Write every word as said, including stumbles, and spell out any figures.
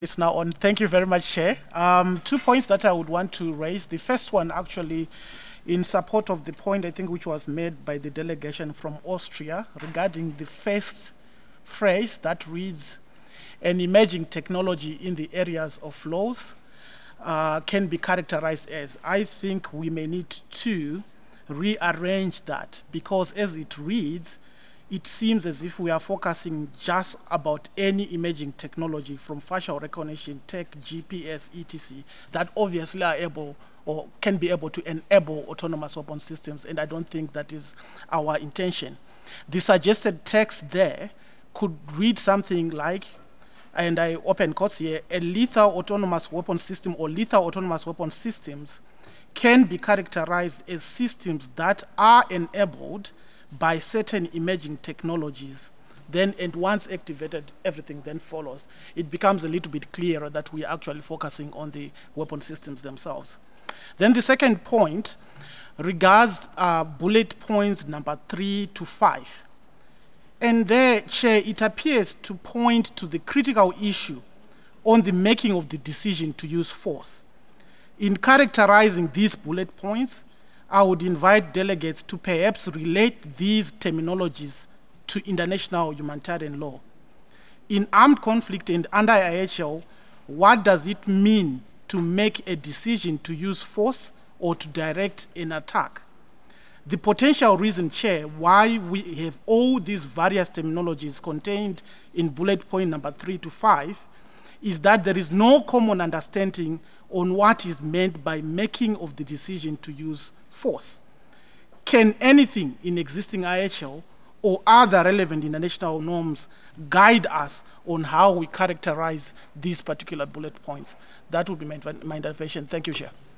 It's now on. Thank you very much, Chair. Um, two points that I would want to raise. The first one, actually, in support of the point I think which was made by the delegation from Austria regarding the first phrase that reads, an emerging technology in the areas of laws uh, can be characterized as. I think we may need to rearrange that because as it reads, it seems as if we are focusing just about any emerging technology from facial recognition, tech, G P S, et cetera, that obviously are able or can be able to enable autonomous weapon systems, and I don't think that is our intention. The suggested text there could read something like, and I open quotes here, a lethal autonomous weapon system or lethal autonomous weapon systems can be characterized as systems that are enabled by certain emerging technologies. Then, and once activated, everything then follows. It becomes a little bit clearer that we are actually focusing on the weapon systems themselves. Then the second point regards uh, bullet points number three to five. And there, Chair, it appears to point to the critical issue on the making of the decision to use force. In characterizing these bullet points, I would invite delegates to perhaps relate these terminologies to international humanitarian law. In armed conflict and under I H L, what does it mean to make a decision to use force or to direct an attack? The potential reason, Chair, why we have all these various terminologies contained in bullet point number three to five is that there is no common understanding on what is meant by making of the decision to use force. Can anything in existing I H L or other relevant international norms guide us on how we characterize these particular bullet points? That would be my, my intervention. Thank you, Chair.